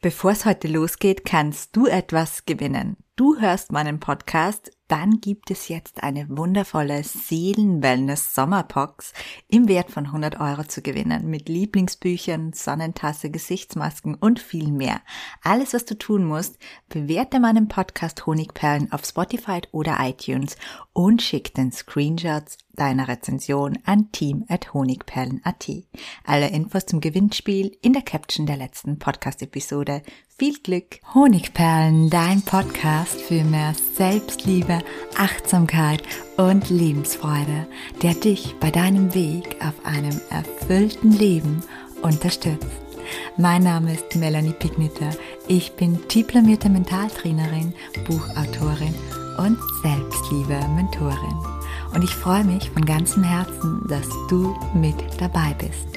Bevor es heute losgeht, kannst du etwas gewinnen. Du hörst meinen Podcast, dann gibt es jetzt eine wundervolle Seelen-Wellness-Sommerbox im Wert von 100 € zu gewinnen. Mit Lieblingsbüchern, Sonnentasse, Gesichtsmasken und viel mehr. Alles, was du tun musst, bewerte meinen Podcast Honigperlen auf Spotify oder iTunes und schick den Screenshots deiner Rezension an team@honigperlen.at. Alle Infos zum Gewinnspiel in der Caption der letzten Podcast-Episode. Viel Glück! Honigperlen, dein Podcast für mehr Selbstliebe, Achtsamkeit und Lebensfreude, der dich bei deinem Weg auf einem erfüllten Leben unterstützt. Mein Name ist Melanie Pigniter. Ich bin diplomierte Mentaltrainerin, Buchautorin und Selbstliebe-Mentorin. Und ich freue mich von ganzem Herzen, dass du mit dabei bist.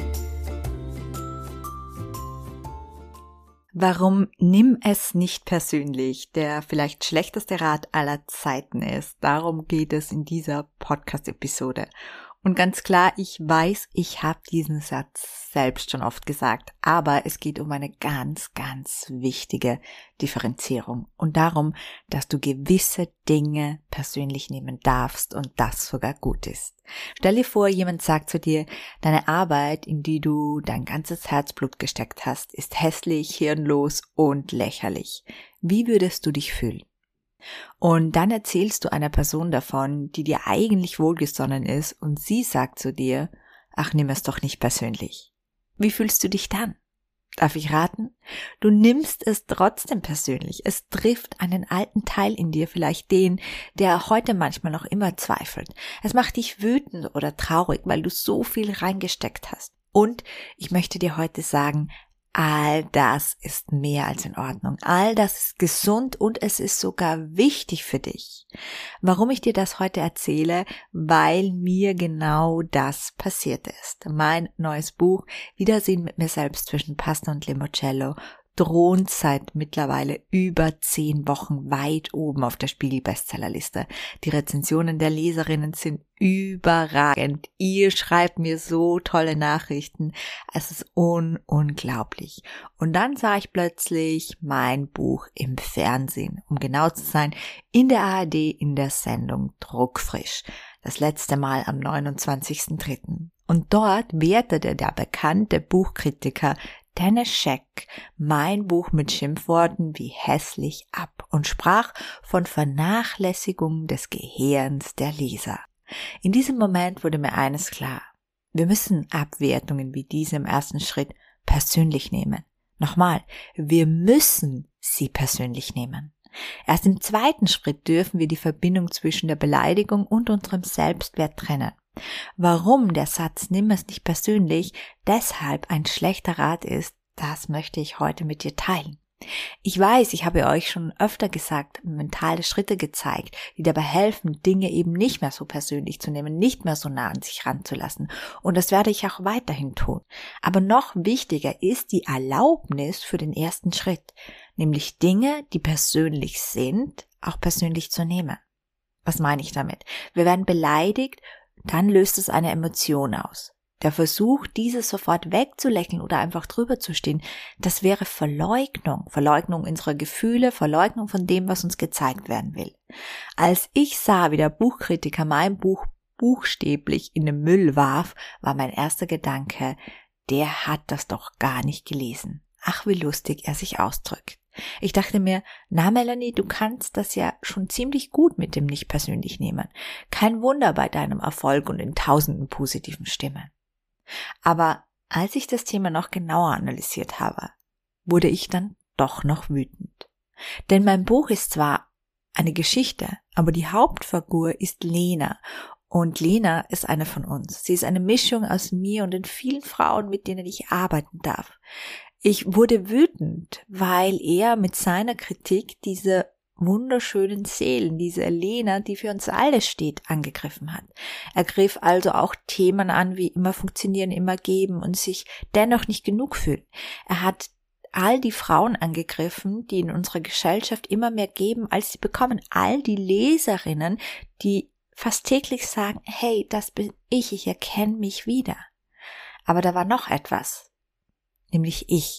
Warum nimm es nicht persönlich, der vielleicht schlechteste Rat aller Zeiten ist. Darum geht es in dieser Podcast-Episode. Und ganz klar, ich weiß, ich habe diesen Satz selbst schon oft gesagt, aber es geht um eine ganz, ganz wichtige Differenzierung und darum, dass du gewisse Dinge persönlich nehmen darfst und das sogar gut ist. Stell dir vor, jemand sagt zu dir, deine Arbeit, in die du dein ganzes Herzblut gesteckt hast, ist hässlich, hirnlos und lächerlich. Wie würdest du dich fühlen? Und dann erzählst du einer Person davon, die dir eigentlich wohlgesonnen ist und sie sagt zu dir, ach, nimm es doch nicht persönlich. Wie fühlst du dich dann? Darf ich raten? Du nimmst es trotzdem persönlich. Es trifft einen alten Teil in dir, vielleicht den, der heute manchmal noch immer zweifelt. Es macht dich wütend oder traurig, weil du so viel reingesteckt hast. Und ich möchte dir heute sagen, all das ist mehr als in Ordnung. All das ist gesund und es ist sogar wichtig für dich. Warum ich dir das heute erzähle? Weil mir genau das passiert ist. Mein neues Buch Wiedersehen mit mir selbst zwischen Pasta und Limoncello thront seit mittlerweile über 10 Wochen weit oben auf der Spiegel-Bestsellerliste. Die Rezensionen der Leserinnen sind überragend. Ihr schreibt mir so tolle Nachrichten. Es ist unglaublich. Und dann sah ich plötzlich mein Buch im Fernsehen, um genau zu sein, in der ARD in der Sendung Druckfrisch. Das letzte Mal am 29.03. Und dort wertete der bekannte Buchkritiker Dennis Scheck mein Buch mit Schimpfworten wie hässlich ab und sprach von Vernachlässigung des Gehirns der Leser. In diesem Moment wurde mir eines klar. Wir müssen Abwertungen wie diese im ersten Schritt persönlich nehmen. Nochmal, wir müssen sie persönlich nehmen. Erst im zweiten Schritt dürfen wir die Verbindung zwischen der Beleidigung und unserem Selbstwert trennen. Warum der Satz "Nimm es nicht persönlich" deshalb ein schlechter Rat ist, das möchte ich heute mit dir teilen. Ich weiß, ich habe euch schon öfter gesagt, mentale Schritte gezeigt, die dabei helfen, Dinge eben nicht mehr so persönlich zu nehmen, nicht mehr so nah an sich ranzulassen. Und das werde ich auch weiterhin tun. Aber noch wichtiger ist die Erlaubnis für den ersten Schritt, nämlich Dinge, die persönlich sind, auch persönlich zu nehmen. Was meine ich damit? Wir werden beleidigt, dann löst es eine Emotion aus. Der Versuch, diese sofort wegzulächeln oder einfach drüber zu stehen, das wäre Verleugnung. Verleugnung unserer Gefühle, Verleugnung von dem, was uns gezeigt werden will. Als ich sah, wie der Buchkritiker mein Buch buchstäblich in den Müll warf, war mein erster Gedanke, der hat das doch gar nicht gelesen. Ach, wie lustig er sich ausdrückt. Ich dachte mir, na Melanie, du kannst das ja schon ziemlich gut mit dem nicht persönlich nehmen. Kein Wunder bei deinem Erfolg und den tausenden positiven Stimmen. Aber als ich das Thema noch genauer analysiert habe, wurde ich dann doch noch wütend. Denn mein Buch ist zwar eine Geschichte, aber die Hauptfigur ist Lena. Und Lena ist eine von uns. Sie ist eine Mischung aus mir und den vielen Frauen, mit denen ich arbeiten darf. Ich wurde wütend, weil er mit seiner Kritik diese wunderschönen Seelen, diese Lena, die für uns alle steht, angegriffen hat. Er griff also auch Themen an wie immer funktionieren, immer geben und sich dennoch nicht genug fühlen. Er hat all die Frauen angegriffen, die in unserer Gesellschaft immer mehr geben, als sie bekommen. All die Leserinnen, die fast täglich sagen, hey, das bin ich erkenne mich wieder. Aber da war noch etwas, nämlich ich.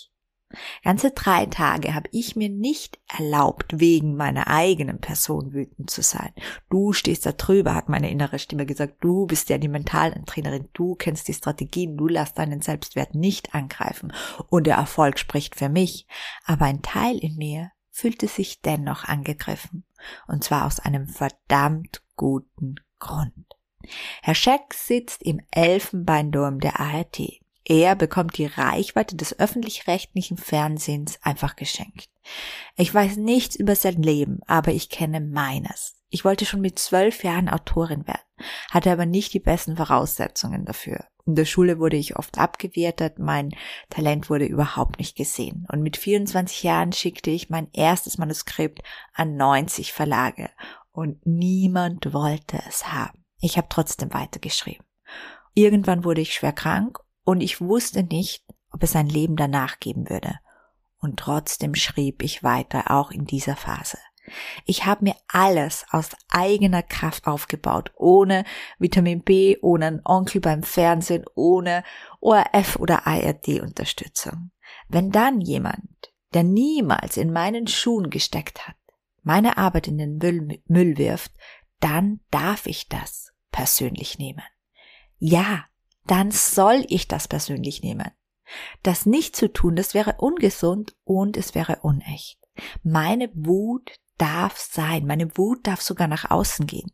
Ganze 3 Tage habe ich mir nicht erlaubt, wegen meiner eigenen Person wütend zu sein. Du stehst da drüber, hat meine innere Stimme gesagt. Du bist ja die Mentaltrainerin, du kennst die Strategien, du lässt deinen Selbstwert nicht angreifen. Und der Erfolg spricht für mich. Aber ein Teil in mir fühlte sich dennoch angegriffen. Und zwar aus einem verdammt guten Grund. Herr Scheck sitzt im Elfenbeinturm der ARD. Er bekommt die Reichweite des öffentlich-rechtlichen Fernsehens einfach geschenkt. Ich weiß nichts über sein Leben, aber ich kenne meines. Ich wollte schon mit 12 Jahren Autorin werden, hatte aber nicht die besten Voraussetzungen dafür. In der Schule wurde ich oft abgewertet, mein Talent wurde überhaupt nicht gesehen. Und mit 24 Jahren schickte ich mein erstes Manuskript an 90 Verlage und niemand wollte es haben. Ich habe trotzdem weitergeschrieben. Irgendwann wurde ich schwer krank und ich wusste nicht, ob es ein Leben danach geben würde. Und trotzdem schrieb ich weiter, auch in dieser Phase. Ich habe mir alles aus eigener Kraft aufgebaut, ohne Vitamin B, ohne einen Onkel beim Fernsehen, ohne ORF oder ARD-Unterstützung. Wenn dann jemand, der niemals in meinen Schuhen gesteckt hat, meine Arbeit in den Müll wirft, dann darf ich das persönlich nehmen. Ja, dann soll ich das persönlich nehmen. Das nicht zu tun, das wäre ungesund und es wäre unecht. Meine Wut darf sein, meine Wut darf sogar nach außen gehen.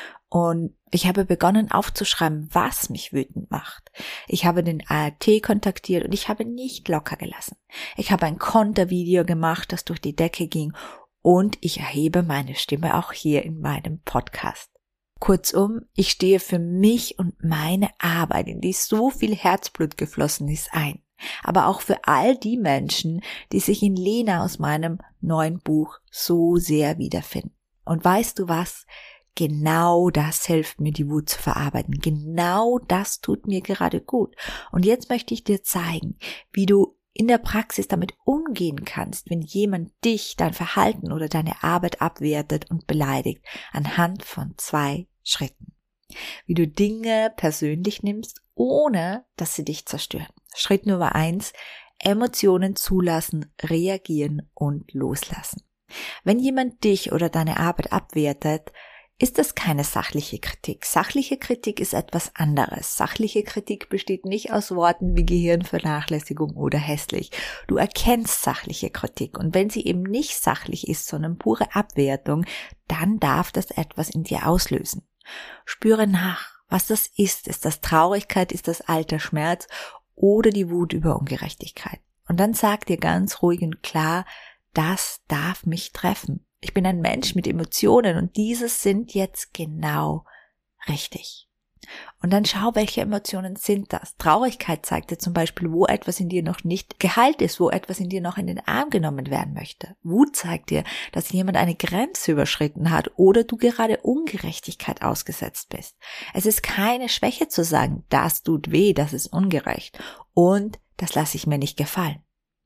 Und ich habe begonnen aufzuschreiben, was mich wütend macht. Ich habe den ARD kontaktiert und ich habe nicht locker gelassen. Ich habe ein Kontervideo gemacht, das durch die Decke ging und ich erhebe meine Stimme auch hier in meinem Podcast. Kurzum, ich stehe für mich und meine Arbeit, in die so viel Herzblut geflossen ist, ein. Aber auch für all die Menschen, die sich in Lena aus meinem neuen Buch so sehr wiederfinden. Und weißt du was? Genau das hilft mir, die Wut zu verarbeiten. Genau das tut mir gerade gut. Und jetzt möchte ich dir zeigen, wie du in der Praxis damit umgehen kannst, wenn jemand dich, dein Verhalten oder deine Arbeit abwertet und beleidigt, anhand von 2 Schritten. Wie du Dinge persönlich nimmst, ohne dass sie dich zerstören. Schritt Nummer 1, Emotionen zulassen, reagieren und loslassen. Wenn jemand dich oder deine Arbeit abwertet, ist das keine sachliche Kritik. Sachliche Kritik ist etwas anderes. Sachliche Kritik besteht nicht aus Worten wie Gehirnvernachlässigung oder hässlich. Du erkennst sachliche Kritik und wenn sie eben nicht sachlich ist, sondern pure Abwertung, dann darf das etwas in dir auslösen. Spüre nach, was das ist. Ist das Traurigkeit, ist das alter Schmerz oder die Wut über Ungerechtigkeit? Und dann sag dir ganz ruhig und klar, das darf mich treffen. Ich bin ein Mensch mit Emotionen und diese sind jetzt genau richtig. Und dann schau, welche Emotionen sind das. Traurigkeit zeigt dir zum Beispiel, wo etwas in dir noch nicht geheilt ist, wo etwas in dir noch in den Arm genommen werden möchte. Wut zeigt dir, dass jemand eine Grenze überschritten hat oder du gerade Ungerechtigkeit ausgesetzt bist. Es ist keine Schwäche zu sagen, das tut weh, das ist ungerecht und das lasse ich mir nicht gefallen.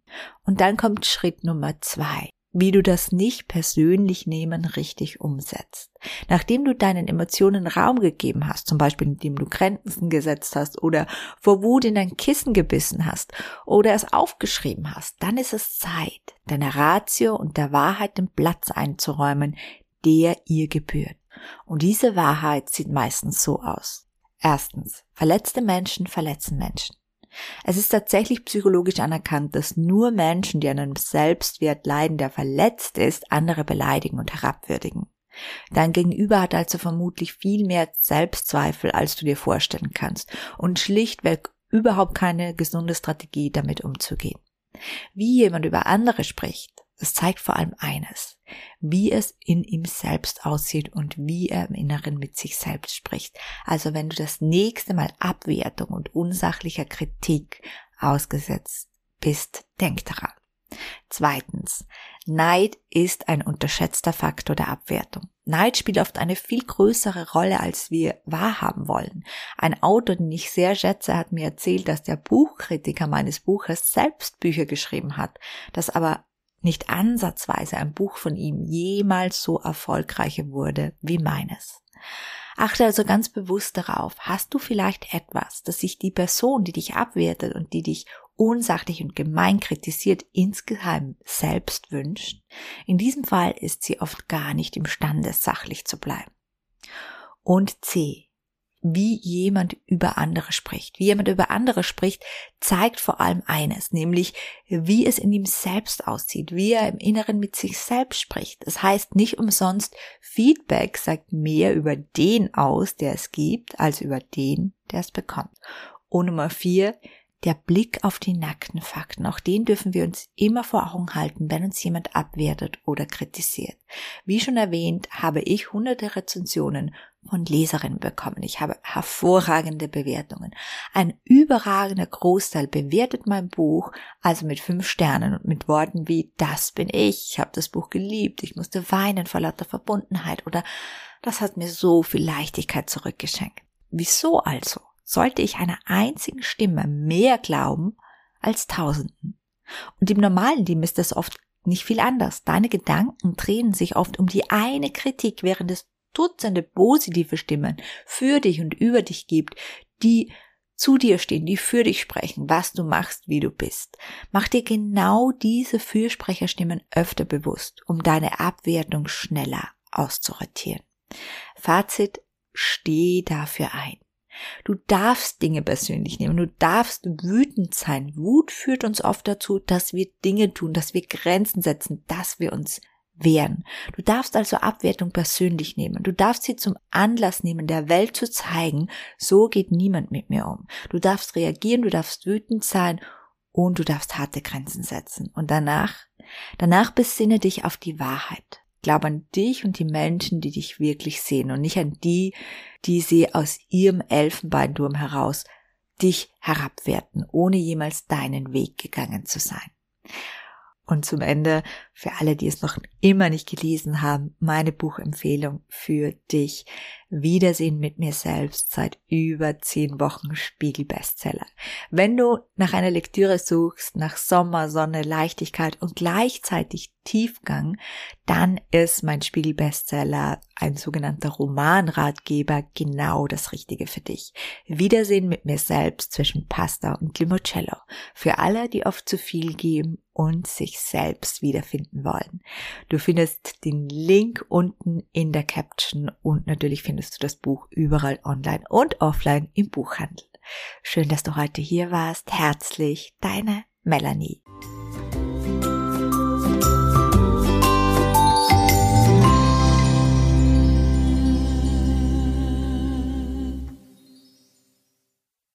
Und dann kommt Schritt Nummer 2. Wie du das nicht persönlich nehmen richtig umsetzt. Nachdem du deinen Emotionen Raum gegeben hast, zum Beispiel indem du Grenzen gesetzt hast oder vor Wut in dein Kissen gebissen hast oder es aufgeschrieben hast, dann ist es Zeit, deiner Ratio und der Wahrheit den Platz einzuräumen, der ihr gebührt. Und diese Wahrheit sieht meistens so aus. Erstens, verletzte Menschen verletzen Menschen. Es ist tatsächlich psychologisch anerkannt, dass nur Menschen, die an einem Selbstwert leiden, der verletzt ist, andere beleidigen und herabwürdigen. Dein Gegenüber hat also vermutlich viel mehr Selbstzweifel, als du dir vorstellen kannst und schlichtweg überhaupt keine gesunde Strategie, damit umzugehen. Wie jemand über andere spricht, das zeigt vor allem eines, wie es in ihm selbst aussieht und wie er im Inneren mit sich selbst spricht. Also wenn du das nächste Mal Abwertung und unsachlicher Kritik ausgesetzt bist, denk daran. Zweitens, Neid ist ein unterschätzter Faktor der Abwertung. Neid spielt oft eine viel größere Rolle, als wir wahrhaben wollen. Ein Autor, den ich sehr schätze, hat mir erzählt, dass der Buchkritiker meines Buches selbst Bücher geschrieben hat, das aber nicht ansatzweise ein Buch von ihm jemals so erfolgreich wurde wie meines. Achte also ganz bewusst darauf, hast du vielleicht etwas, das sich die Person, die dich abwertet und die dich unsachlich und gemein kritisiert, insgeheim selbst wünscht, in diesem Fall ist sie oft gar nicht imstande, sachlich zu bleiben. Und C. Wie jemand über andere spricht. Wie jemand über andere spricht, zeigt vor allem eines, nämlich wie es in ihm selbst aussieht, wie er im Inneren mit sich selbst spricht. Das heißt nicht umsonst, Feedback sagt mehr über den aus, der es gibt, als über den, der es bekommt. Und Nummer 4, der Blick auf die nackten Fakten. Auch den dürfen wir uns immer vor Augen halten, wenn uns jemand abwertet oder kritisiert. Wie schon erwähnt, habe ich hunderte Rezensionen von Leserinnen bekommen. Ich habe hervorragende Bewertungen. Ein überragender Großteil bewertet mein Buch, also mit 5 Sternen und mit Worten wie, das bin ich habe das Buch geliebt, ich musste weinen vor lauter Verbundenheit oder das hat mir so viel Leichtigkeit zurückgeschenkt. Wieso also sollte ich einer einzigen Stimme mehr glauben als Tausenden? Und im normalen Leben ist das oft nicht viel anders. Deine Gedanken drehen sich oft um die eine Kritik, während es Dutzende positive Stimmen für dich und über dich gibt, die zu dir stehen, die für dich sprechen, was du machst, wie du bist. Mach dir genau diese Fürsprecherstimmen öfter bewusst, um deine Abwertung schneller auszurotieren. Fazit, steh dafür ein. Du darfst Dinge persönlich nehmen, du darfst wütend sein. Wut führt uns oft dazu, dass wir Dinge tun, dass wir Grenzen setzen, dass wir uns wehren. Du darfst also Abwertung persönlich nehmen. Du darfst sie zum Anlass nehmen, der Welt zu zeigen, so geht niemand mit mir um. Du darfst reagieren, du darfst wütend sein und du darfst harte Grenzen setzen. Und danach besinne dich auf die Wahrheit. Glaub an dich und die Menschen, die dich wirklich sehen und nicht an die sie aus ihrem Elfenbeinturm heraus dich herabwerten, ohne jemals deinen Weg gegangen zu sein. Und zum Ende, für alle, die es noch immer nicht gelesen haben, meine Buchempfehlung für dich. Wiedersehen mit mir selbst, seit über 10 Wochen Spiegel-Bestseller. Wenn du nach einer Lektüre suchst, nach Sommer, Sonne, Leichtigkeit und gleichzeitig Tiefgang, dann ist mein Spiegel-Bestseller, ein sogenannter Romanratgeber, genau das Richtige für dich. Wiedersehen mit mir selbst zwischen Pasta und Limoncello. Für alle, die oft zu viel geben und sich selbst wiederfinden wollen. Du findest den Link unten in der Caption und natürlich findest du das Buch überall online und offline im Buchhandel. Schön, dass du heute hier warst. Herzlich, deine Melanie.